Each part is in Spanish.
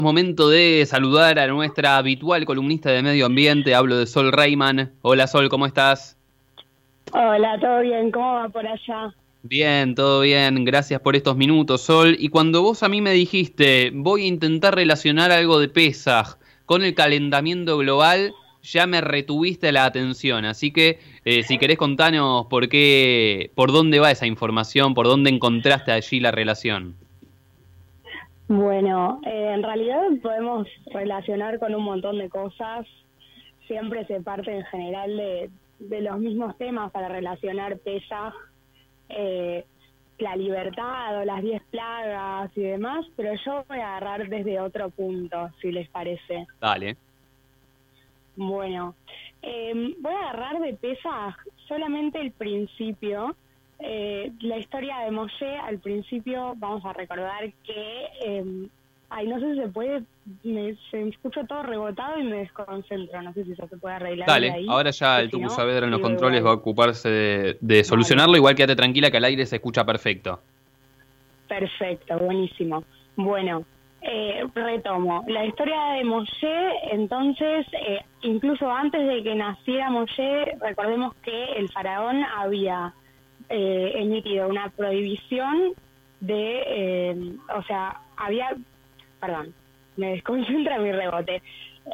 Momento de saludar a nuestra habitual columnista de medio ambiente, hablo de Sol Reimann. Hola Sol, ¿cómo estás? Hola, ¿todo bien? ¿Cómo va por allá? Bien, todo bien, gracias por estos minutos, Sol. Y cuando vos a mí me dijiste, voy a intentar relacionar algo de Pesaj con el calentamiento global, ya me retuviste la atención. Así que, si querés contanos por qué, por dónde va esa información, por dónde encontraste allí la relación. Bueno, en realidad podemos relacionar con un montón de cosas. Siempre se parte en general de los mismos temas para relacionar Pesaj, eh, la libertad o las 10 plagas y demás, pero yo voy a agarrar desde otro punto, si les parece. Dale. Bueno, voy a agarrar de Pesaj solamente el principio. La historia de Moshe, al principio vamos a recordar que, no sé si se puede, se me escucha todo rebotado y me desconcentro, no sé si eso se puede arreglar de Dale, ahí, ahora ya que el si Tucu no, Saavedra en los sigo controles va a igual. ocuparse de Vale, solucionarlo, igual quédate tranquila que al aire se escucha perfecto. perfecto, buenísimo. Bueno, retomo. La historia de Moshe, entonces, incluso antes de que naciera Moshe, recordemos que el faraón había emitido una prohibición perdón, me desconcentra mi rebote.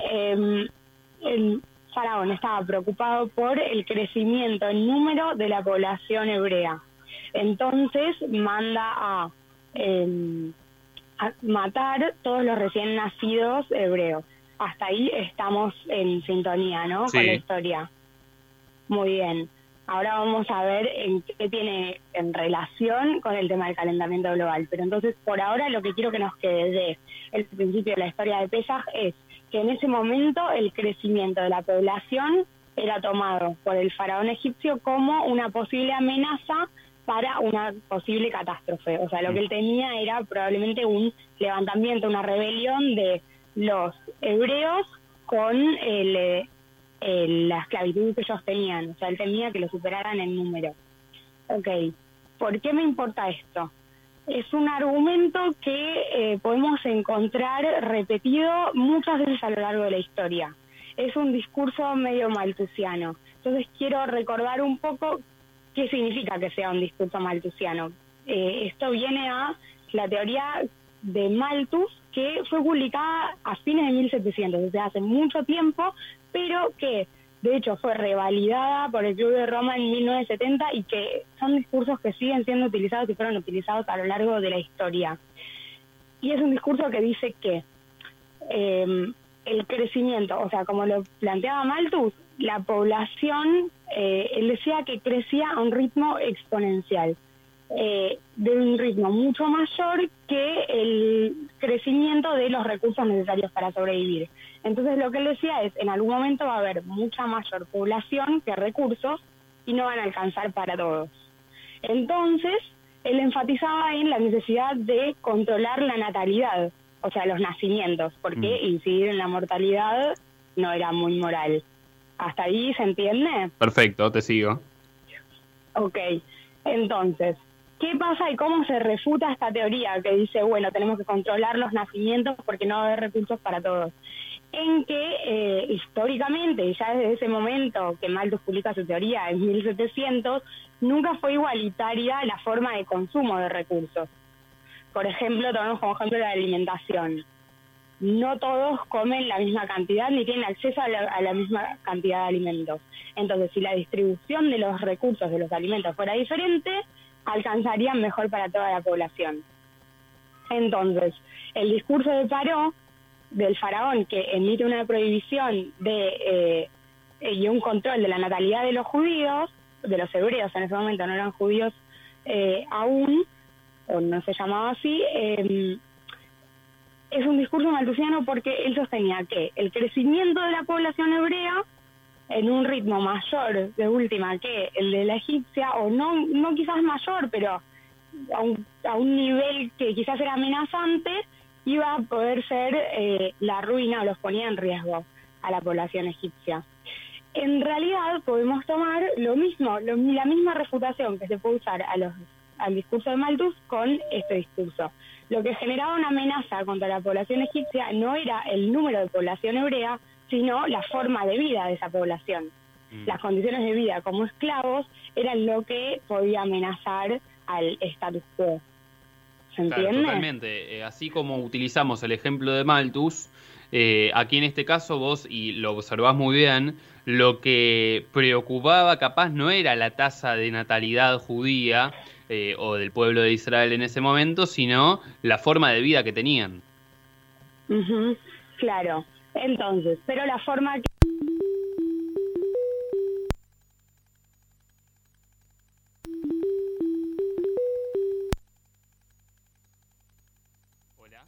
El faraón estaba preocupado por el crecimiento en número de la población hebrea. Entonces manda a matar todos los recién nacidos hebreos. Hasta ahí estamos en sintonía, ¿no? Con la Sí. historia. Muy bien. Ahora vamos a ver en qué tiene en relación con el tema del calentamiento global. Pero entonces, por ahora, lo que quiero que nos quede de el principio de la historia de Pesaj es que en ese momento el crecimiento de la población era tomado por el faraón egipcio como una posible amenaza para una posible catástrofe. O sea, lo que él tenía era probablemente un levantamiento, una rebelión de los hebreos con la esclavitud que ellos tenían. O sea, él temía que lo superaran en número. Ok, ¿por qué me importa esto? Es un argumento que podemos encontrar repetido muchas veces a lo largo de la historia. Es un discurso medio maltusiano. Entonces quiero recordar un poco qué significa que sea un discurso maltusiano. Esto viene a la teoría de Malthus, que fue publicada a fines de 1700, o sea, hace mucho tiempo, pero que de hecho fue revalidada por el Club de Roma en 1970 y que son discursos que siguen siendo utilizados y fueron utilizados a lo largo de la historia. Y es un discurso que dice que el crecimiento, o sea, como lo planteaba Malthus, la población, él decía que crecía a un ritmo exponencial, de un ritmo mucho mayor que el crecimiento de los recursos necesarios para sobrevivir. Entonces lo que él decía es, en algún momento va a haber mucha mayor población que recursos y no van a alcanzar para todos. Entonces, él enfatizaba en la necesidad de controlar la natalidad, o sea, los nacimientos, porque incidir en la mortalidad no era muy moral. ¿Hasta ahí se entiende? Perfecto, te sigo. Ok, entonces, ¿qué pasa y cómo se refuta esta teoría que dice, bueno, tenemos que controlar los nacimientos porque no va a haber recursos para todos? En que históricamente, y ya desde ese momento que Malthus publica su teoría en 1700, nunca fue igualitaria la forma de consumo de recursos. Por ejemplo, tomamos como ejemplo la alimentación. No todos comen la misma cantidad ni tienen acceso a la misma cantidad de alimentos. Entonces, si la distribución de los recursos de los alimentos fuera diferente, alcanzarían mejor para toda la población. Entonces, el discurso de Paró, del faraón, que emite una prohibición y un control de la natalidad de los judíos, de los hebreos en ese momento, no eran judíos aún, o no se llamaba así, es un discurso malthusiano porque él sostenía que el crecimiento de la población hebrea en un ritmo mayor de última que el de la egipcia, o no quizás mayor, pero a un nivel que quizás era amenazante, iba a poder ser la ruina o los ponía en riesgo a la población egipcia. En realidad podemos tomar lo mismo, la misma refutación que se puede usar al discurso de Malthus con este discurso. lo que generaba una amenaza contra la población egipcia no era el número de población hebrea, sino la forma de vida de esa población. Las condiciones de vida como esclavos eran lo que podía amenazar al status quo. ¿Se entiende? Claro, totalmente. Así como utilizamos el ejemplo de Malthus, aquí en este caso vos, y lo observás muy bien, lo que preocupaba capaz no era la tasa de natalidad judía o del pueblo de Israel en ese momento, sino la forma de vida que tenían. Claro. Entonces, pero la forma que... Hola.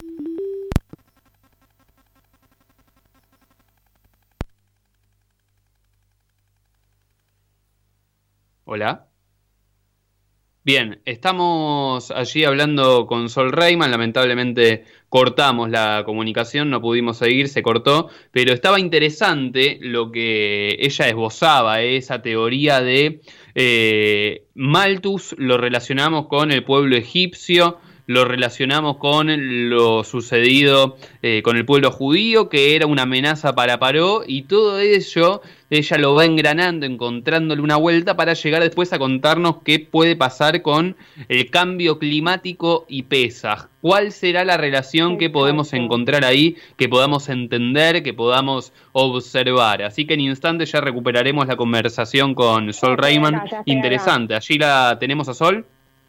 Hola. Bien, estamos allí hablando con Sol Reyman, lamentablemente cortamos la comunicación, no pudimos seguir, se cortó, pero estaba interesante lo que ella esbozaba, esa teoría de Malthus lo relacionamos con el pueblo egipcio, lo relacionamos con lo sucedido con el pueblo judío, que era una amenaza para Paró, y todo ello ella lo va engranando, encontrándole una vuelta para llegar después a contarnos qué puede pasar con el cambio climático y Pesaj. ¿Cuál será la relación que podemos encontrar ahí, que podamos entender, que podamos observar? Así que en instantes ya recuperaremos la conversación con Sol Reyman. Interesante. ¿Allí la tenemos a Sol?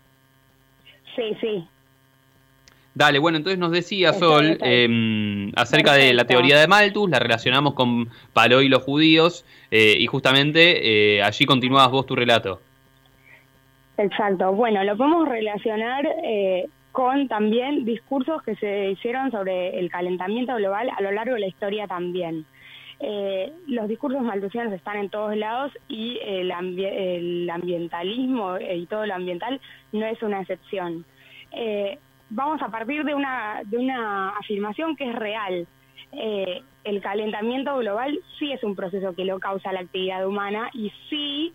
Sí. Dale, bueno, entonces nos decía Sol acerca de la teoría de Malthus, la relacionamos con Paró y los judíos, y justamente allí continuabas vos tu relato. Exacto, bueno, lo podemos relacionar con también discursos que se hicieron sobre el calentamiento global a lo largo de la historia también. Los discursos malthusianos están en todos lados y el ambientalismo y todo lo ambiental no es una excepción. Vamos a partir de una afirmación que es real. El calentamiento global sí es un proceso que lo causa la actividad humana y sí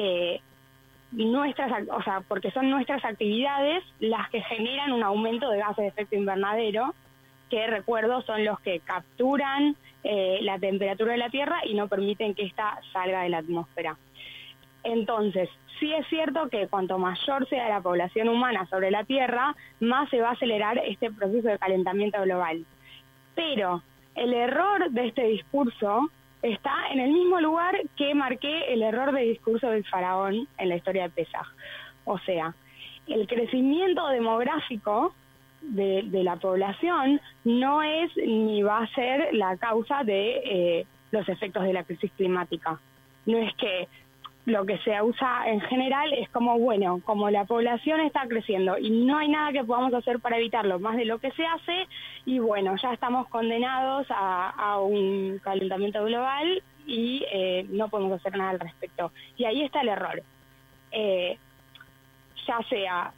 porque son nuestras actividades las que generan un aumento de gases de efecto invernadero, que recuerdo son los que capturan la temperatura de la Tierra y no permiten que ésta salga de la atmósfera. Entonces, sí es cierto que cuanto mayor sea la población humana sobre la Tierra, más se va a acelerar este proceso de calentamiento global. Pero el error de este discurso está en el mismo lugar que marqué el error de discurso del faraón en la historia de Pesaj. O sea, el crecimiento demográfico de la población no es ni va a ser la causa de los efectos de la crisis climática. No es que lo que se usa en general es como, bueno, como la población está creciendo y no hay nada que podamos hacer para evitarlo más de lo que se hace, y bueno, ya estamos condenados a un calentamiento global y no podemos hacer nada al respecto. Y ahí está el error. Ya sea...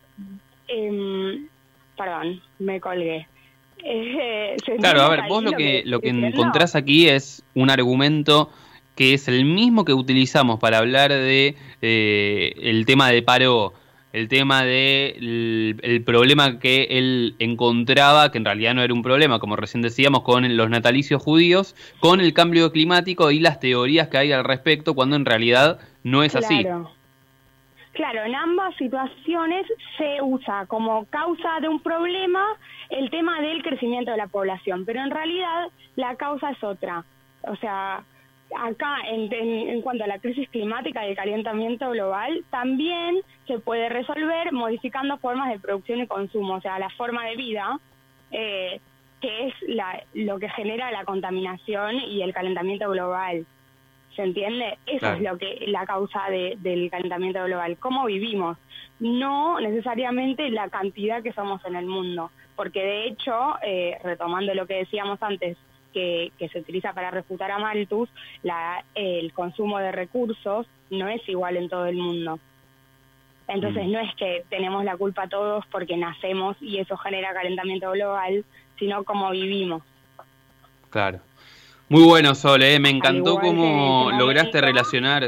perdón, me colgué. Claro, a ver, vos lo que encontrás aquí es un argumento que es el mismo que utilizamos para hablar de el tema de Paró, el tema de el problema que él encontraba, que en realidad no era un problema, como recién decíamos, con los natalicios judíos, con el cambio climático y las teorías que hay al respecto, cuando en realidad no es así. Claro, en ambas situaciones se usa como causa de un problema el tema del crecimiento de la población, pero en realidad la causa es otra. O sea, acá en cuanto a la crisis climática y el calentamiento global, también se puede resolver modificando formas de producción y consumo, o sea, la forma de vida, que es lo que genera la contaminación y el calentamiento global. ¿Se entiende? Eso es lo que la causa del calentamiento global, cómo vivimos, no necesariamente la cantidad que somos en el mundo, porque de hecho, retomando lo que decíamos antes, que se utiliza para refutar a Malthus, el consumo de recursos no es igual en todo el mundo. Entonces no es que tenemos la culpa todos porque nacemos y eso genera calentamiento global, sino cómo vivimos. Claro. Muy bueno, Sol, me encantó cómo lograste relacionar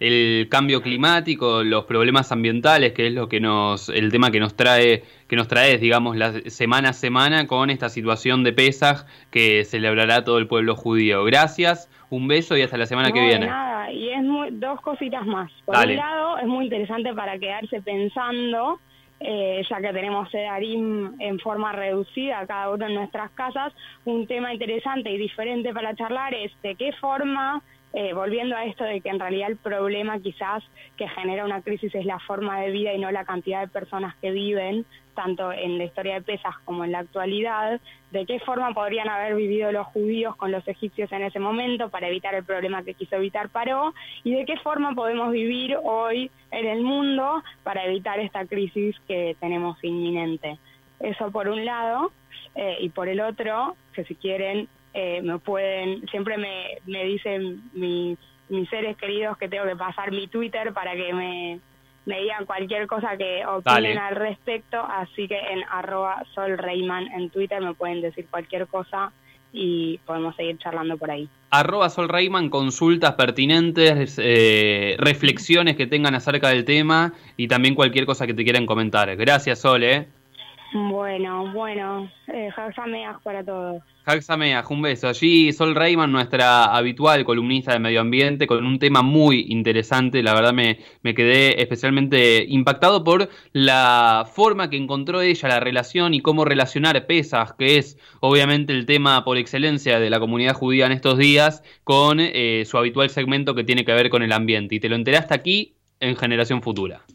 el cambio climático, los problemas ambientales, que es el tema que nos traes, digamos, semana a semana con esta situación de Pesaj que celebrará todo el pueblo judío. Gracias, un beso y hasta la semana que viene. De nada, y dos cositas más. Por Dale. un lado, es muy interesante para quedarse pensando, ya que tenemos Sedarim en forma reducida, cada uno en nuestras casas, un tema interesante y diferente para charlar es de qué forma, volviendo a esto de que en realidad el problema quizás que genera una crisis es la forma de vida y no la cantidad de personas que viven, tanto en la historia de Pesaj como en la actualidad, de qué forma podrían haber vivido los judíos con los egipcios en ese momento para evitar el problema que quiso evitar Paró, y de qué forma podemos vivir hoy en el mundo para evitar esta crisis que tenemos inminente. Eso por un lado, y por el otro, que si quieren siempre me dicen mis seres queridos que tengo que pasar mi Twitter para que me digan cualquier cosa que opinen al respecto, así que en @solreiman en Twitter me pueden decir cualquier cosa y podemos seguir charlando por ahí. @solreiman, consultas pertinentes, reflexiones que tengan acerca del tema y también cualquier cosa que te quieran comentar. Gracias, Sol, Bueno, Hag Sameach para todos. Hag Sameach, un beso. Allí Sol Reiman, nuestra habitual columnista de medio ambiente, con un tema muy interesante. La verdad me quedé especialmente impactado por la forma que encontró ella, la relación y cómo relacionar Pesaj, que es obviamente el tema por excelencia de la comunidad judía en estos días, con su habitual segmento que tiene que ver con el ambiente. Y te lo enteraste aquí en Generación Futura.